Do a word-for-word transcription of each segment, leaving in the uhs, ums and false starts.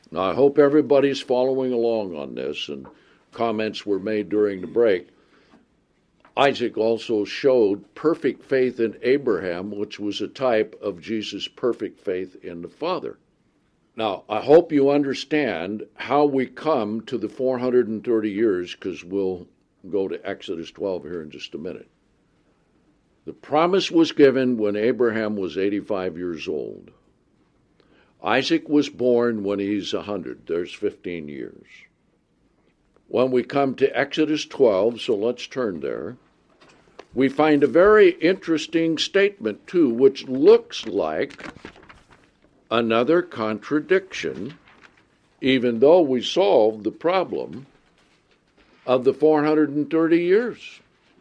Now, I hope everybody's following along on this, and comments were made during the break. Isaac also showed perfect faith in Abraham, which was a type of Jesus' perfect faith in the Father. Now, I hope you understand how we come to the four hundred thirty years, because we'll go to Exodus twelve here in just a minute. The promise was given when Abraham was eighty-five years old. Isaac was born when he's one hundred. There's fifteen years. When we come to Exodus twelve, so let's turn there, we find a very interesting statement, too, which looks like another contradiction, even though we solved the problem of the four hundred thirty years.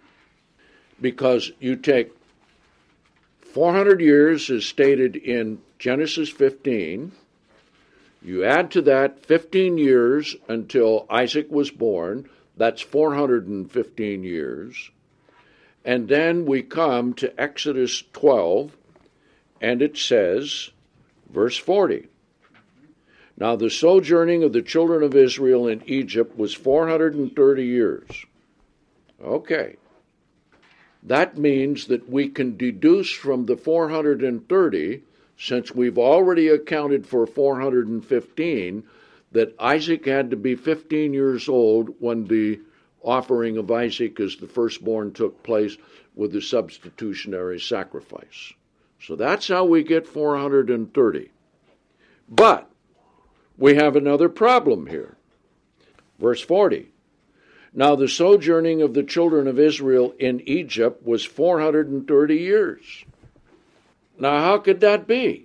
Because you take four hundred years as stated in Genesis fifteen, you add to that fifteen years until Isaac was born, that's four hundred fifteen years, and then we come to Exodus twelve, and it says, verse forty, now the sojourning of the children of Israel in Egypt was four hundred thirty years. Okay. That means that we can deduce from the four hundred thirty, since we've already accounted for four hundred fifteen, that Isaac had to be fifteen years old when the offering of Isaac as the firstborn took place with the substitutionary sacrifice. So that's how we get four hundred thirty. But we have another problem here. Verse forty. Now the sojourning of the children of Israel in Egypt was four hundred thirty years. Now how could that be?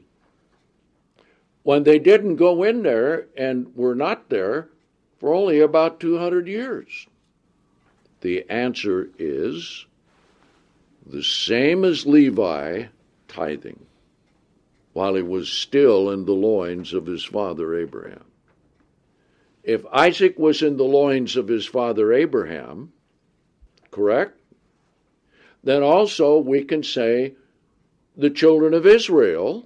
When they didn't go in there and were not there for only about two hundred years. The answer is the same as Levi tithing while he was still in the loins of his father Abraham. If Isaac was in the loins of his father Abraham, correct? Then also we can say the children of Israel,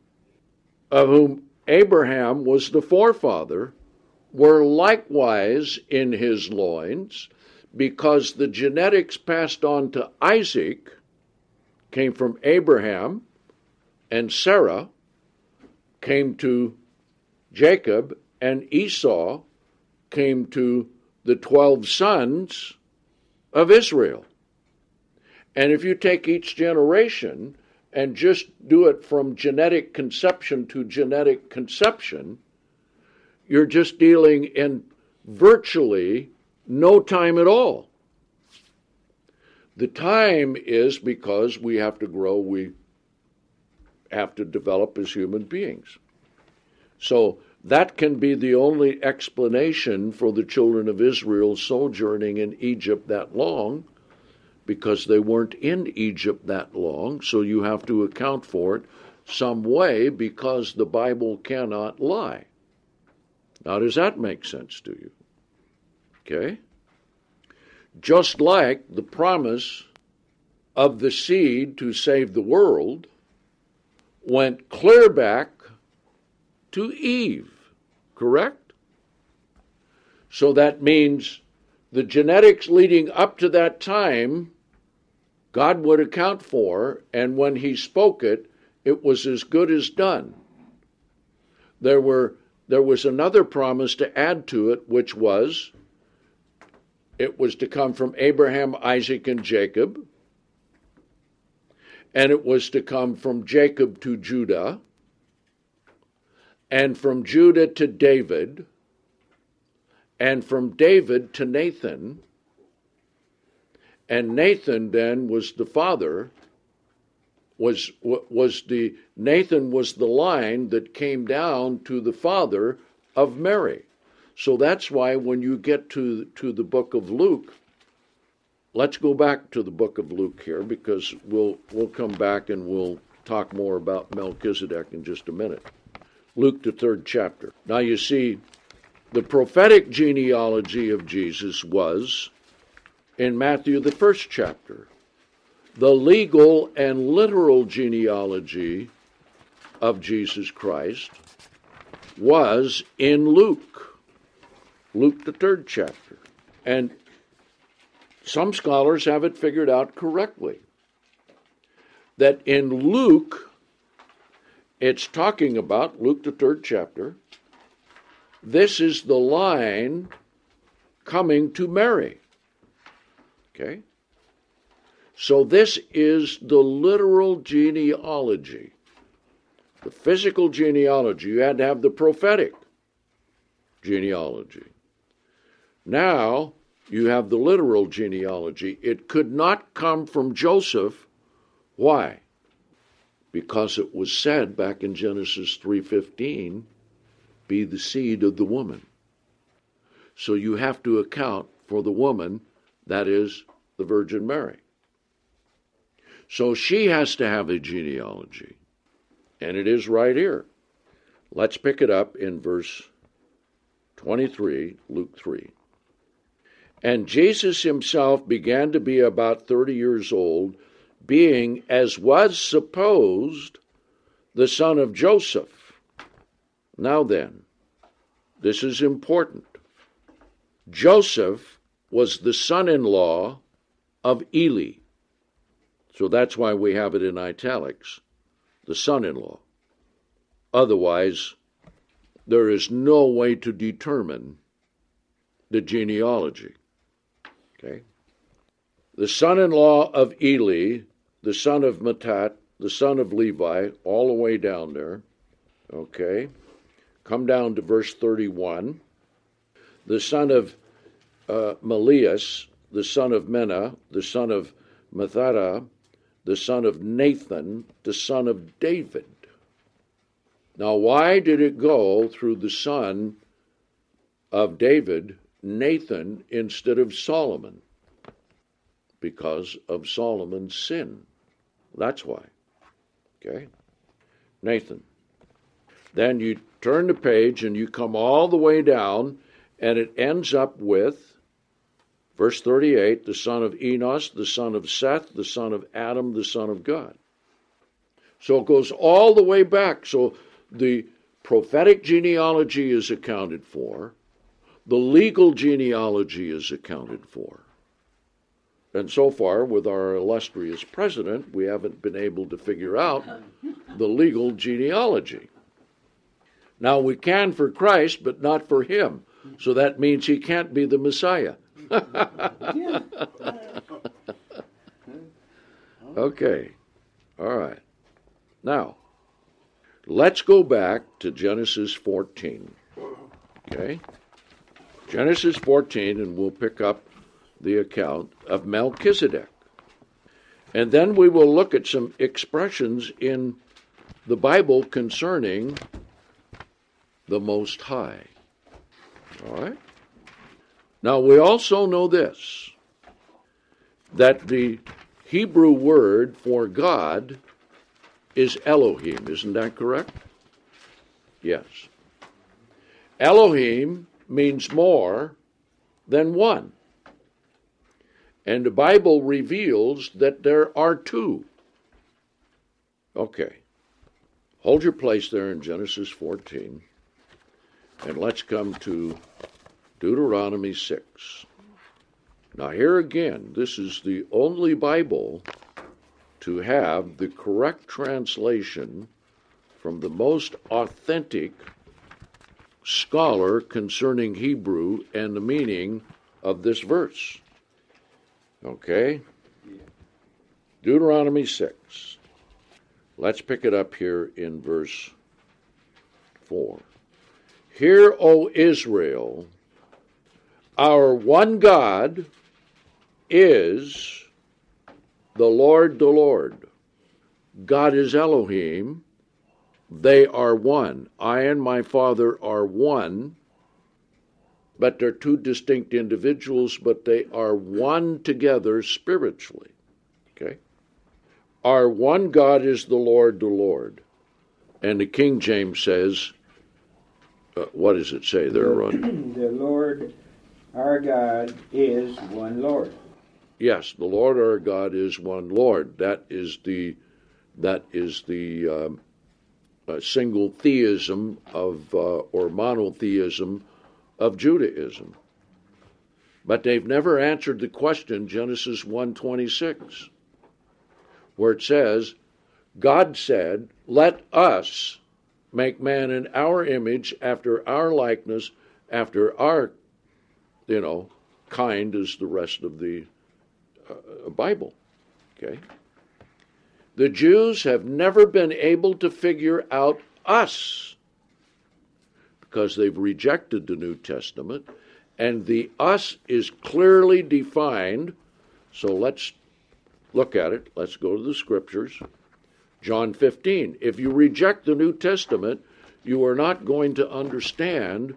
of whom Abraham was the forefather, were likewise in his loins, because the genetics passed on to Isaac came from Abraham, and Sarah came to Jacob, and Esau came to the twelve sons of Israel. And if you take each generation and just do it from genetic conception to genetic conception, you're just dealing in virtually no time at all. The time is because we have to grow, we have to develop as human beings. So that can be the only explanation for the children of Israel sojourning in Egypt that long, because they weren't in Egypt that long, so you have to account for it some way, because the Bible cannot lie. Now, does that make sense to you? Okay? Just like the promise of the seed to save the world went clear back to Eve, correct? So that means the genetics leading up to that time, God would account for, and when he spoke it, it was as good as done. There were there was another promise to add to it, which was, it was to come from Abraham, Isaac, and Jacob, and it was to come from Jacob to Judah, and from Judah to David, and from David to Nathan, and Nathan then was the father, was was the Nathan was the line that came down to the father of Mary. So that's why when you get to to the book of Luke, let's go back to the book of Luke here, because we'll we'll come back and we'll talk more about Melchizedek in just a minute. Luke, the third chapter. Now you see, the prophetic genealogy of Jesus was in Matthew, the first chapter. The legal and literal genealogy of Jesus Christ was in Luke, Luke the third chapter. And some scholars have it figured out correctly, that in Luke, it's talking about, Luke the third chapter, this is the line coming to Mary. Okay? So this is the literal genealogy. The physical genealogy. You had to have the prophetic genealogy. Now, you have the literal genealogy. It could not come from Joseph. Why? Because it was said back in Genesis three fifteen, be the seed of the woman. So you have to account for the woman, that is, the Virgin Mary. So she has to have a genealogy. And it is right here. Let's pick it up in verse twenty-three, Luke three. And Jesus himself began to be about thirty years old, being, as was supposed, the son of Joseph. Now then, this is important. Joseph was the son-in-law of Eli. So that's why we have it in italics, the son-in-law. Otherwise, there is no way to determine the genealogy. Okay? The son-in-law of Eli, the son of Matthat, the son of Levi, all the way down there. Okay? Come down to verse thirty-one. The son of uh, Melias, the son of Menah, the son of Mattatha, the son of Nathan, the son of David. Now, why did it go through the son of David, Nathan, instead of Solomon? Because of Solomon's sin. That's why. Okay? Nathan. Then you turn the page and you come all the way down, and it ends up with verse thirty-eight, the son of Enos, the son of Seth, the son of Adam, the son of God. So it goes all the way back. So the prophetic genealogy is accounted for. The legal genealogy is accounted for. And so far, with our illustrious president, we haven't been able to figure out the legal genealogy. Now, we can for Christ, but not for him. So that means he can't be the Messiah. Okay. All right. Now, let's go back to Genesis fourteen. Okay? Genesis fourteen, and we'll pick up the account of Melchizedek. And then we will look at some expressions in the Bible concerning the Most High. All right? Now, we also know this, that the Hebrew word for God is Elohim. Isn't that correct? Yes. Elohim means more than one. And the Bible reveals that there are two. Okay. Hold your place there in Genesis fourteen. And let's come to Deuteronomy six. Now here again, this is the only Bible to have the correct translation from the most authentic scholar concerning Hebrew and the meaning of this verse. Okay? Deuteronomy six. Let's pick it up here in verse four. Hear, O Israel, our one God is the Lord, the Lord. God is Elohim. They are one. I and my Father are one, but they're two distinct individuals, but they are one together spiritually. Okay? Our one God is the Lord, the Lord. And the King James says, uh, what does it say there, Ron? The Lord, our God, is one Lord. Yes, the Lord our God is one Lord. That is the that is the um, a single theism of uh, or monotheism of Judaism. But they've never answered the question, Genesis one twenty-six, where it says, God said, let us make man in our image, after our likeness, after our, you know, kind, as the rest of the uh, Bible. Okay? The Jews have never been able to figure out us because they've rejected the New Testament, and the us is clearly defined. So let's look at it. Let's go to the Scriptures. John fifteen. If you reject the New Testament, you are not going to understand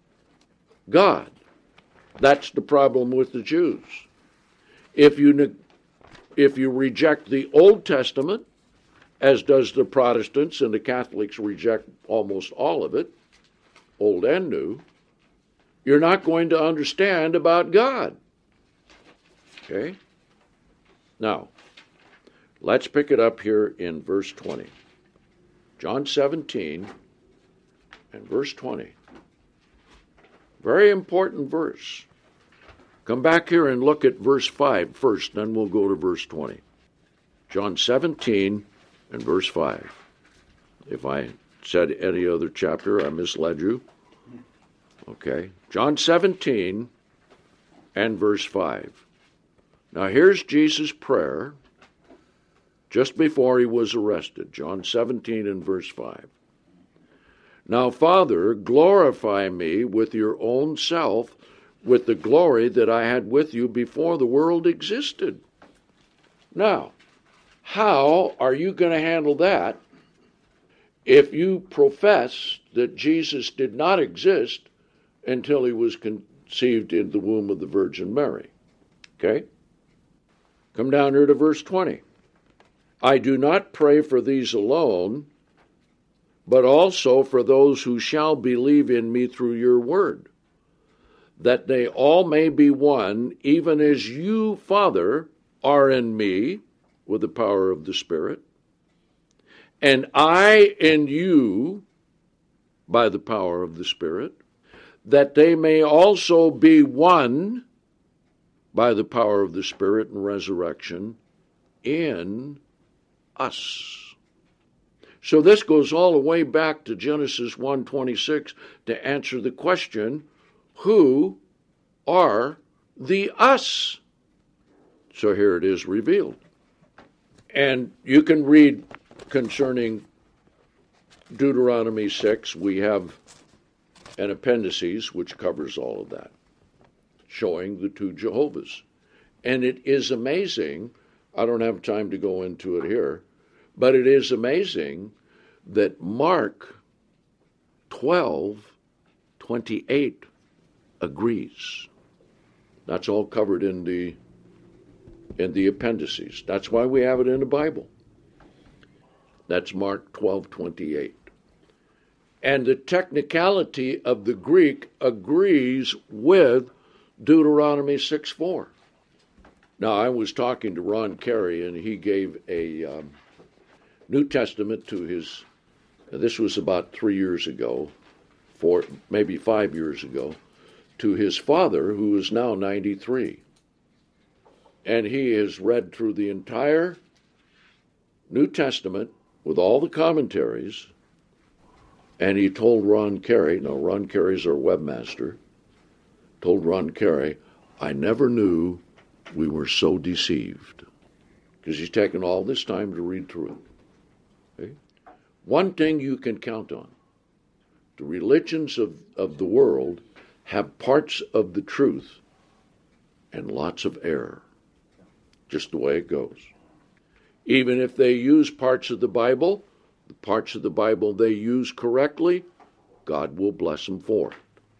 God. That's the problem with the Jews. If you if you reject the Old Testament, as does the Protestants, and the Catholics reject almost all of it, Old and New, you're not going to understand about God. Okay? Now, let's pick it up here in verse twenty. John seventeen and verse twenty. Very important verse. Come back here and look at verse five first, then we'll go to verse twenty. John seventeen and verse five. If I said any other chapter, I misled you. Okay. John seventeen and verse five. Now here's Jesus' prayer just before he was arrested. John seventeen and verse five. Now, Father, glorify me with your own self, with the glory that I had with you before the world existed. Now, how are you going to handle that if you profess that Jesus did not exist until he was conceived in the womb of the Virgin Mary? Okay? Come down here to verse twenty. I do not pray for these alone, but also for those who shall believe in me through your word, that they all may be one, even as you, Father, are in me, with the power of the Spirit, and I in you, by the power of the Spirit, that they may also be one, by the power of the Spirit and resurrection, in us. So this goes all the way back to Genesis one twenty-six to answer the question, who are the us? So here it is revealed. And you can read concerning Deuteronomy six. We have an appendices which covers all of that, showing the two Jehovahs. And it is amazing, I don't have time to go into it here, but it is amazing that Mark twelve twenty-eight agrees. That's all covered in the in the appendices. That's why we have it in the Bible. That's Mark twelve twenty-eight. And the technicality of the Greek agrees with Deuteronomy six four. Now, I was talking to Ron Carey, and he gave a um, New Testament to his, this was about three years ago, four, maybe five years ago, to his father, who is now ninety-three. And he has read through the entire New Testament with all the commentaries, and he told Ron Carey, now Ron Carey's our webmaster, told Ron Carey, I never knew we were so deceived, because he's taken all this time to read through it. Okay? One thing you can count on, the religions of, of the world have parts of the truth and lots of error, just the way it goes. Even if they use parts of the Bible, the parts of the Bible they use correctly, God will bless them for it.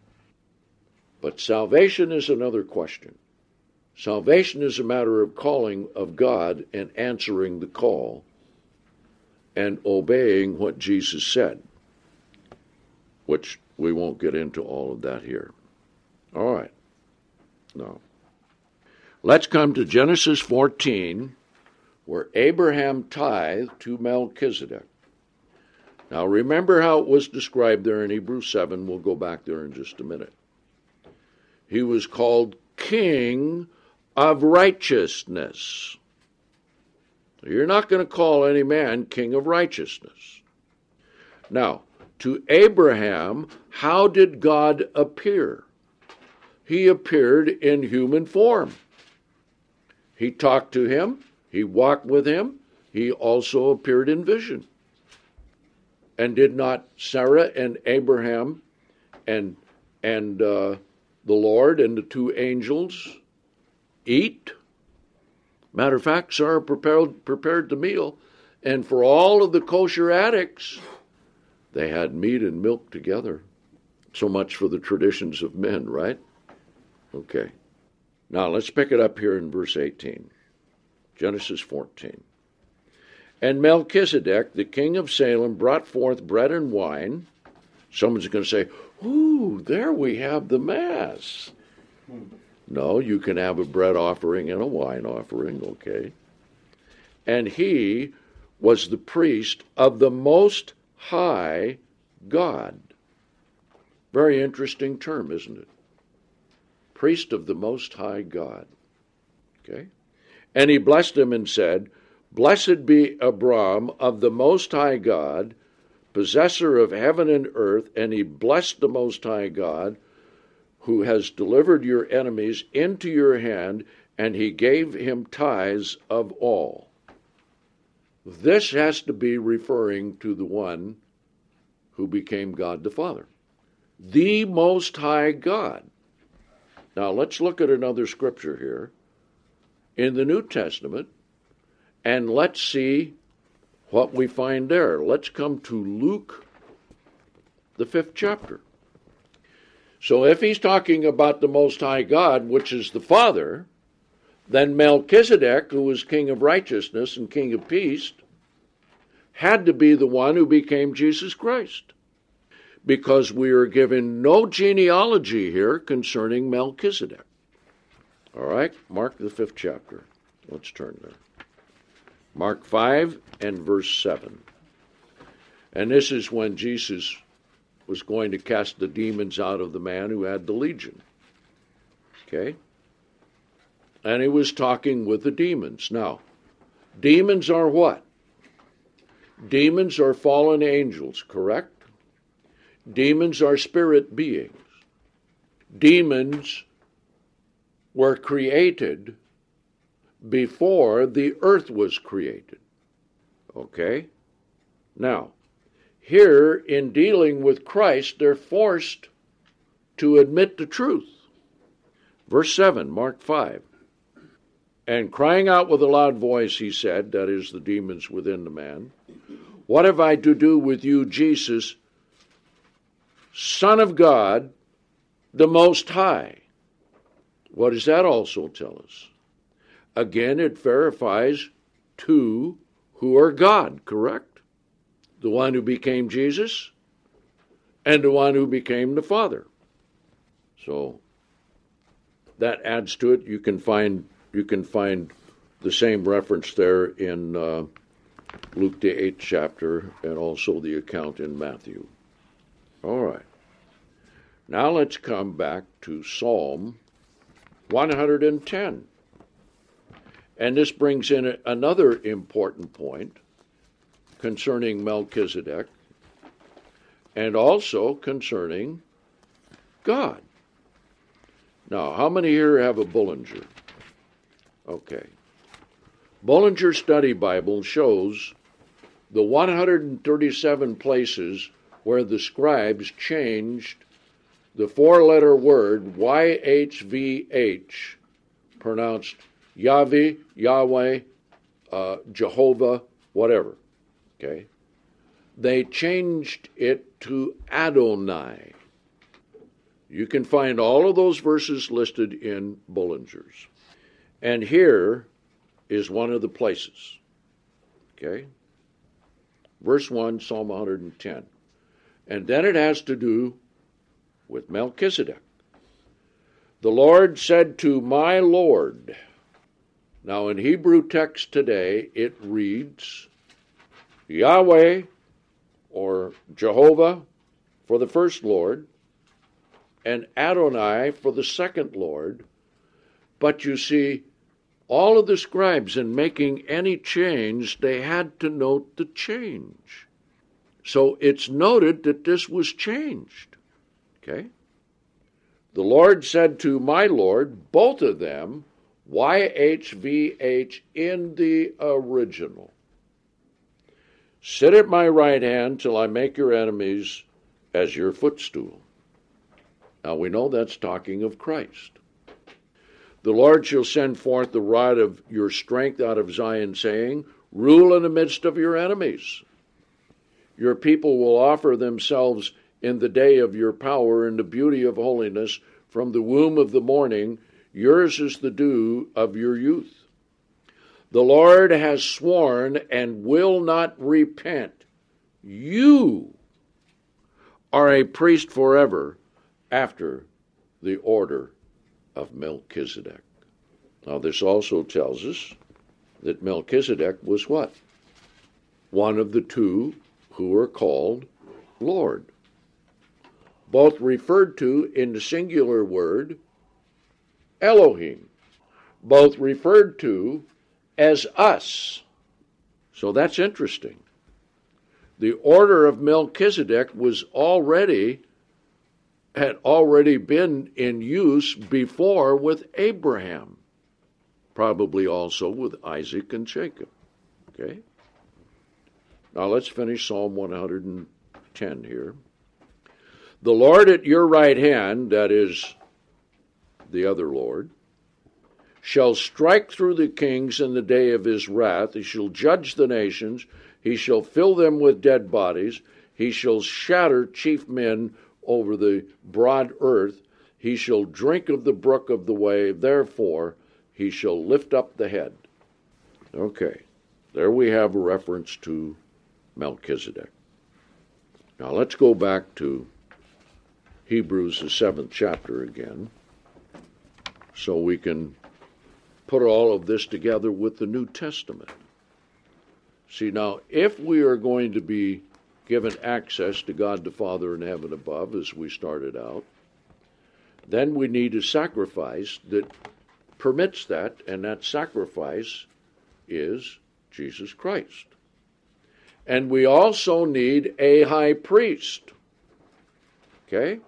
But salvation is another question. Salvation is a matter of calling of God and answering the call and obeying what Jesus said, which we won't get into all of that here. All right. Now, let's come to Genesis fourteen, where Abraham tithed to Melchizedek. Now remember how it was described there in Hebrews seven. We'll go back there in just a minute. He was called King of Righteousness. You're not going to call any man King of Righteousness. Now, to Abraham, how did God appear? He appeared in human form. He talked to him. He walked with him. He also appeared in vision. And did not Sarah and Abraham and, and uh, the Lord and the two angels eat? Matter of fact, Sarah prepared, prepared the meal. And for all of the kosher addicts, they had meat and milk together. So much for the traditions of men, right? Okay. Now let's pick it up here in verse eighteen. Genesis fourteen. And Melchizedek, the king of Salem, brought forth bread and wine. Someone's going to say, ooh, there we have the Mass. Hmm. No, you can have a bread offering and a wine offering, okay? And he was the priest of the Most High God. Very interesting term, isn't it? Priest of the Most High God. Okay? And he blessed him and said, Blessed be Abram of the Most High God, possessor of heaven and earth, and he blessed the Most High God, who has delivered your enemies into your hand, and he gave him tithes of all. This has to be referring to the one who became God the Father. The Most High God. Now let's look at another scripture here in the New Testament, and let's see what we find there. Let's come to Luke, the fifth chapter. So if he's talking about the Most High God, which is the Father, then Melchizedek, who was King of Righteousness and King of Peace, had to be the one who became Jesus Christ. Because we are given no genealogy here concerning Melchizedek. All right, Mark the fifth chapter. Let's turn there. Mark five and verse seven. And this is when Jesus was going to cast the demons out of the man who had the legion. Okay? And he was talking with the demons. Now, demons are what? Demons are fallen angels, correct? Demons are spirit beings. Demons were created before the earth was created. Okay? Now, here in dealing with Christ, they're forced to admit the truth. Verse seven, Mark five. And crying out with a loud voice, he said, that is the demons within the man, What have I to do with you, Jesus, Son of God, the Most High? What does that also tell us? Again, it verifies two who are God, correct? The one who became Jesus and the one who became the Father. So that adds to it. You can find you can find the same reference there in uh, Luke the eighth chapter and also the account in Matthew. All right. Now let's come back to Psalm one hundred ten. And this brings in another important point concerning Melchizedek and also concerning God. Now, how many here have a Bullinger? Okay. Bullinger Study Bible shows the one hundred thirty-seven places where the scribes changed the four-letter word Y H V H, pronounced Yahweh, Yahweh, uh, Jehovah, whatever, okay? They changed it to Adonai. You can find all of those verses listed in Bullinger's. And here is one of the places, okay? Verse one, Psalm one hundred ten. And then it has to do with Melchizedek. The Lord said to my Lord. Now, in Hebrew text today, it reads, Yahweh or Jehovah for the first Lord, and Adonai for the second Lord. But you see, all of the scribes, in making any change, they had to note the change. So it's noted that this was changed. Okay? The Lord said to my Lord, both of them, Y H V H in the original. Sit at my right hand till I make your enemies as your footstool. Now we know that's talking of Christ. The Lord shall send forth the rod of your strength out of Zion, saying, rule in the midst of your enemies. Your people will offer themselves in the day of your power in the beauty of holiness. From the womb of the morning, yours is the dew of your youth. The Lord has sworn and will not repent. You are a priest forever after the order of Melchizedek. Now this also tells us that Melchizedek was what? One of the two who are called Lord. Both referred to in the singular word Elohim. Both referred to as us. So that's interesting. The order of Melchizedek was already, had already been in use before with Abraham, probably also with Isaac and Jacob. Okay? Now let's finish Psalm one hundred ten here. The Lord at your right hand, that is the other Lord, shall strike through the kings in the day of his wrath. He shall judge the nations. He shall fill them with dead bodies. He shall shatter chief men over the broad earth. He shall drink of the brook of the way. Therefore, he shall lift up the head. Okay, there we have a reference to Melchizedek. Now let's go back to Hebrews, the seventh chapter again, so we can put all of this together with the New Testament. See, now, if we are going to be given access to God the Father in heaven above, as we started out, then we need a sacrifice that permits that, and that sacrifice is Jesus Christ. And we also need a high priest. Okay?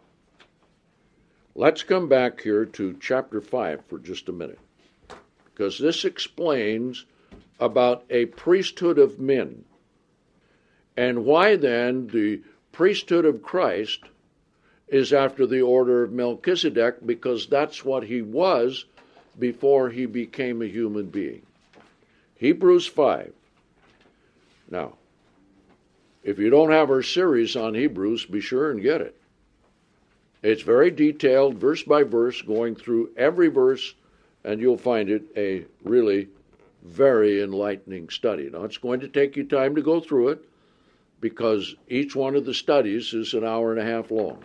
Let's come back here to chapter five for just a minute, because this explains about a priesthood of men, and why then the priesthood of Christ is after the order of Melchizedek, because that's what he was before he became a human being. Hebrews five. Now, if you don't have our series on Hebrews, be sure and get it. It's very detailed, verse by verse, going through every verse, and you'll find it a really very enlightening study. Now, it's going to take you time to go through it, because each one of the studies is an hour and a half long.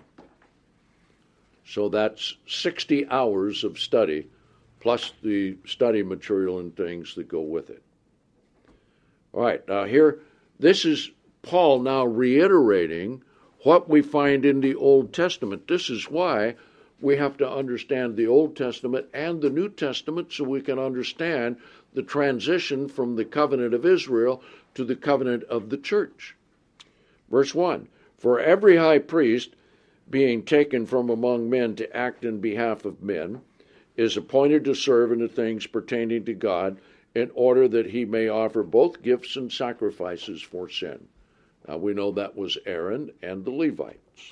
So that's sixty hours of study, plus the study material and things that go with it. All right, now here, this is Paul now reiterating what we find in the Old Testament. This is why we have to understand the Old Testament and the New Testament, so we can understand the transition from the covenant of Israel to the covenant of the church. Verse one, for every high priest, being taken from among men to act in behalf of men, is appointed to serve in the things pertaining to God, in order that he may offer both gifts and sacrifices for sin. Now we know that was Aaron and the Levites.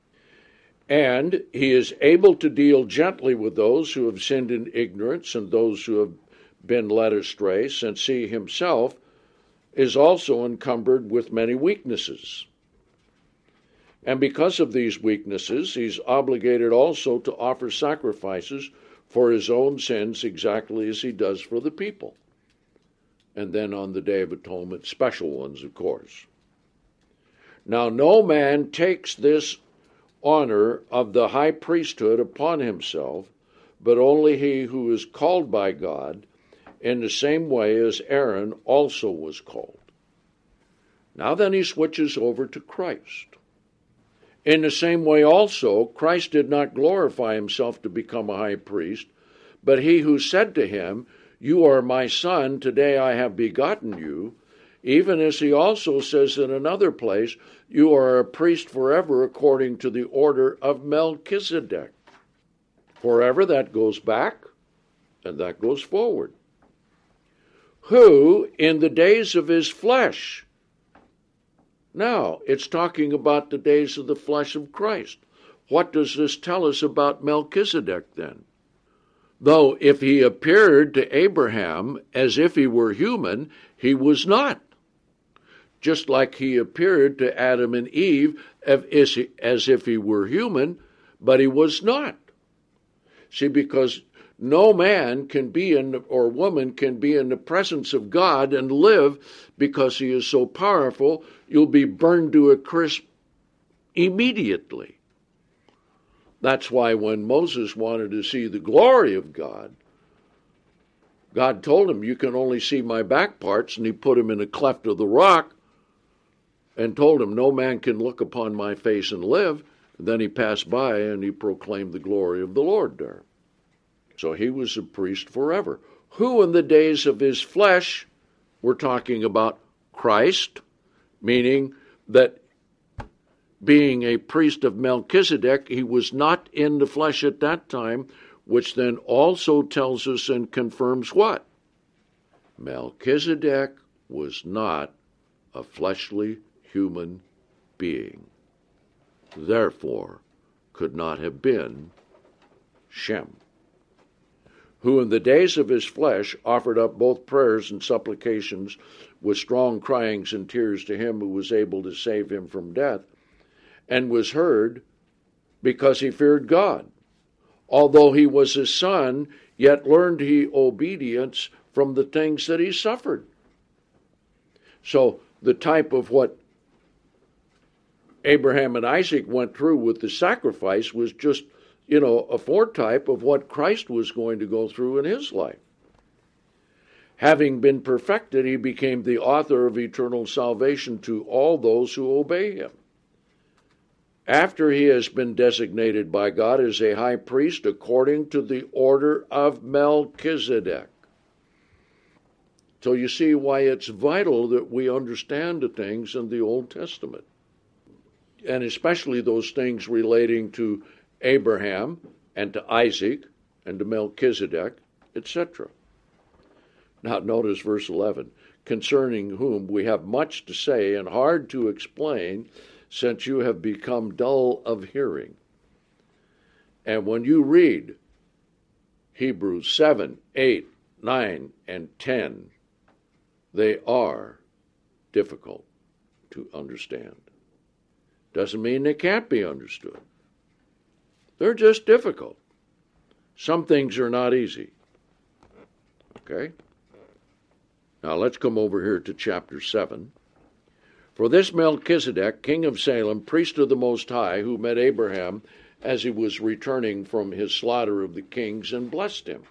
And he is able to deal gently with those who have sinned in ignorance and those who have been led astray, since he himself is also encumbered with many weaknesses. And because of these weaknesses, he's obligated also to offer sacrifices for his own sins, exactly as he does for the people. And then on the Day of Atonement, special ones, of course. Now, no man takes this honor of the high priesthood upon himself, but only he who is called by God, in the same way as Aaron also was called. Now then he switches over to Christ. In the same way also, Christ did not glorify himself to become a high priest, but he who said to him, "You are my son, today I have begotten you," even as he also says in another place, "You are a priest forever according to the order of Melchizedek." Forever, that goes back, and that goes forward. Who, in the days of his flesh. Now, it's talking about the days of the flesh of Christ. What does this tell us about Melchizedek then? Though if he appeared to Abraham as if he were human, he was not. Just like he appeared to Adam and Eve as if he were human, but he was not. See, because no man can be in, or woman can be in the presence of God and live because he is so powerful, you'll be burned to a crisp immediately. That's why when Moses wanted to see the glory of God, God told him, "You can only see my back parts," and he put him in a cleft of the rock and told him, "No man can look upon my face and live." And then he passed by and he proclaimed the glory of the Lord there. So he was a priest forever. Who in the days of his flesh, we're talking about Christ, meaning that being a priest of Melchizedek, he was not in the flesh at that time, which then also tells us and confirms what? Melchizedek was not a fleshly human being. Therefore, could not have been Shem, who in the days of his flesh offered up both prayers and supplications with strong cryings and tears to him who was able to save him from death, and was heard because he feared God. Although he was his son, yet learned he obedience from the things that he suffered. So the type of what Abraham and Isaac went through with the sacrifice was just, you know, a foretype of what Christ was going to go through in his life. Having been perfected, he became the author of eternal salvation to all those who obey him. After he has been designated by God as a high priest according to the order of Melchizedek. So you see why it's vital that we understand the things in the Old Testament, and especially those things relating to Abraham and to Isaac and to Melchizedek, et cetera. Now notice verse eleven, concerning whom we have much to say and hard to explain, since you have become dull of hearing. And when you read Hebrews seven, eight, nine, and ten, they are difficult to understand. Doesn't mean they can't be understood. They're just difficult. Some things are not easy. Okay? Now let's come over here to chapter seven. For this Melchizedek, king of Salem, priest of the Most High, who met Abraham as he was returning from his slaughter of the kings and blessed him,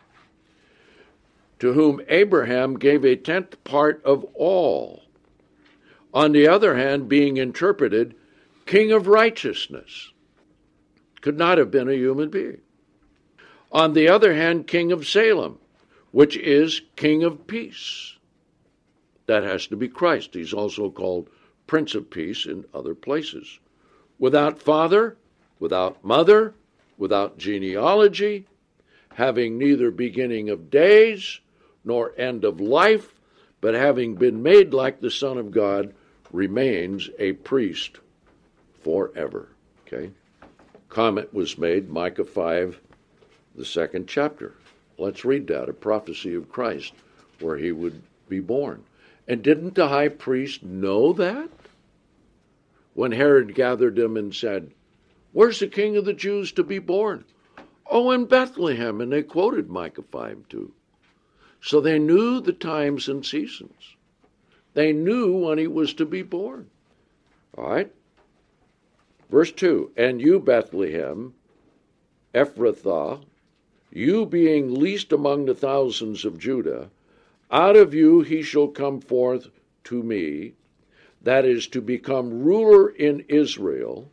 to whom Abraham gave a tenth part of all. On the other hand, being interpreted, king of righteousness, could not have been a human being. On the other hand, king of Salem, which is king of peace. That has to be Christ. He's also called Prince of Peace in other places. Without father, without mother, without genealogy, having neither beginning of days nor end of life, but having been made like the Son of God, remains a priest forever. Okay? Comment was made, Micah five, the second chapter. Let's read that, a prophecy of Christ, where he would be born. And didn't the high priest know that? When Herod gathered them and said, "Where's the king of the Jews to be born?" "Oh, in Bethlehem." And they quoted Micah five too. So they knew the times and seasons. They knew when he was to be born. All right? Verse two, and you, Bethlehem, Ephrathah, you being least among the thousands of Judah, out of you he shall come forth to me that is to become ruler in Israel,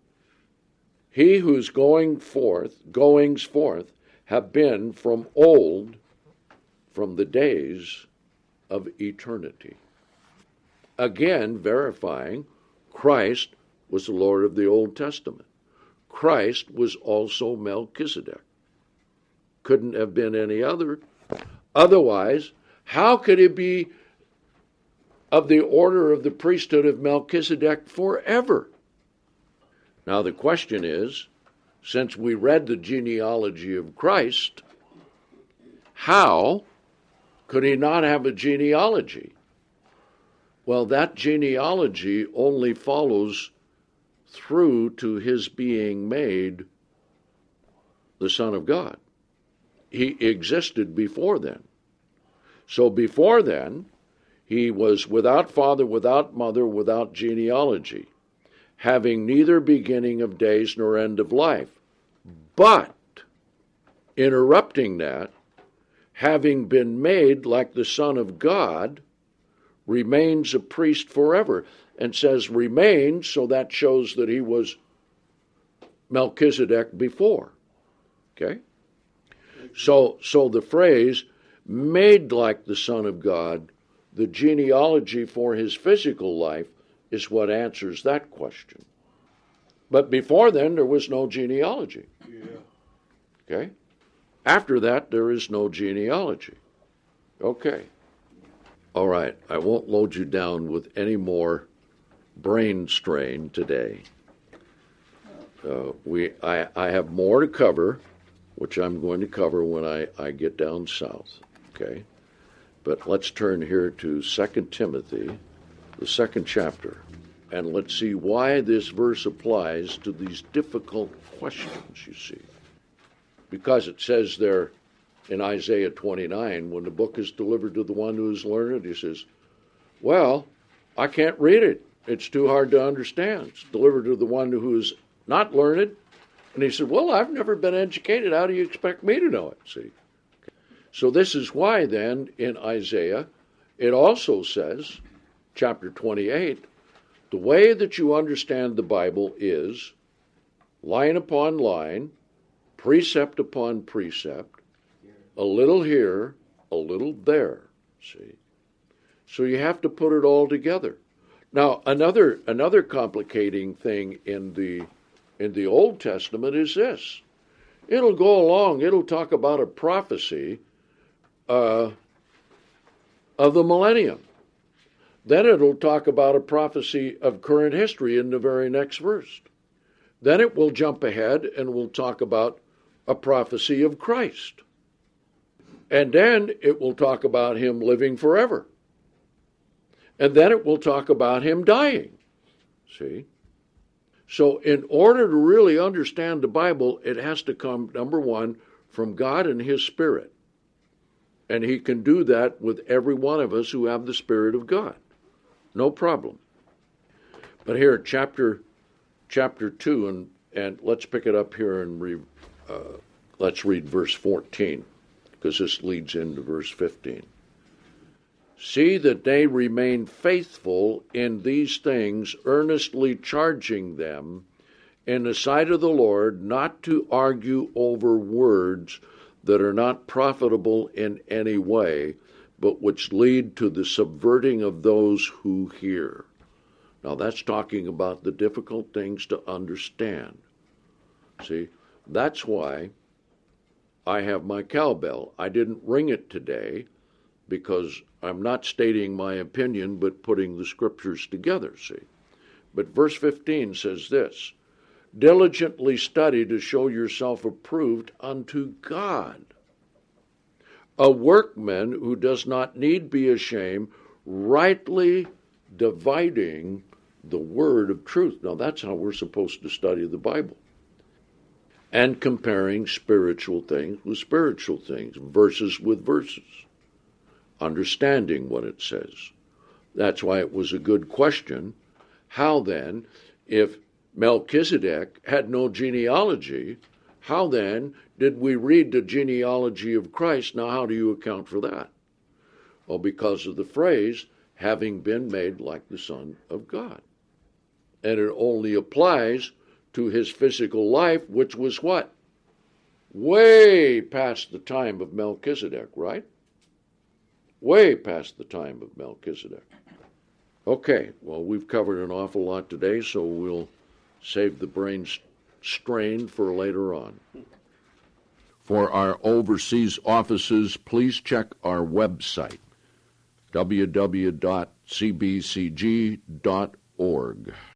he whose going forth, goings forth, have been from old, from the days of eternity. Again, verifying Christ was the Lord of the Old Testament. Christ was also Melchizedek. Couldn't have been any other. Otherwise, how could he be of the order of the priesthood of Melchizedek forever? Now the question is, since we read the genealogy of Christ, how could he not have a genealogy? Well, that genealogy only follows through to his being made the Son of God. He existed before then. So before then, he was without father, without mother, without genealogy, having neither beginning of days nor end of life. But, interrupting that, having been made like the Son of God, remains a priest forever. And says remains, so that shows that he was Melchizedek before. Okay? So, so the phrase, made like the Son of God, the genealogy for his physical life, is what answers that question. But before then, there was no genealogy. Yeah. Okay? After that, there is no genealogy. Okay. All right, I won't load you down with any more brain strain today. Uh, we, I, I have more to cover, which I'm going to cover when I, I get down south, okay? But let's turn here to Second Timothy, the second chapter, and let's see why this verse applies to these difficult questions, you see. Because it says there in Isaiah twenty-nine, when the book is delivered to the one who is learned, he says, well, I can't read it. It's too hard to understand. It's delivered to the one who is not learned. And he said, well, I've never been educated. How do you expect me to know it? See? So this is why then in Isaiah, it also says, chapter twenty-eight, the way that you understand the Bible is line upon line, precept upon precept, a little here, a little there. See? So you have to put it all together. Now, another another complicating thing in the in the Old Testament is this. It'll go along, it'll talk about a prophecy uh, of the millennium. Then it'll talk about a prophecy of current history in the very next verse. Then it will jump ahead and will talk about a prophecy of Christ. And then it will talk about him living forever. And then it will talk about him dying. See? So in order to really understand the Bible, it has to come, number one, from God and his Spirit. And he can do that with every one of us who have the Spirit of God. No problem. But here, chapter chapter two, and, and let's pick it up here and re, uh, let's read verse fourteen, because this leads into verse fifteen. See that they remain faithful in these things, earnestly charging them in the sight of the Lord not to argue over words that are not profitable in any way, but which lead to the subverting of those who hear. Now that's talking about the difficult things to understand. See, that's why I have my cowbell. I didn't ring it today because I'm not stating my opinion, but putting the scriptures together, see. But verse fifteen says this, diligently study to show yourself approved unto God, a workman who does not need be ashamed, rightly dividing the word of truth. Now that's how we're supposed to study the Bible. And comparing spiritual things with spiritual things, verses with verses. Understanding what it says. That's why it was a good question. How then, if Melchizedek had no genealogy, how then did we read the genealogy of Christ? Now how do you account for that? Well, because of the phrase, having been made like the Son of God. And it only applies to his physical life, which was what? Way past the time of Melchizedek, right? Way past the time of Melchizedek. Okay, well, we've covered an awful lot today, so we'll save the brain strain for later on. For our overseas offices, please check our website, w w w dot c b c g dot org.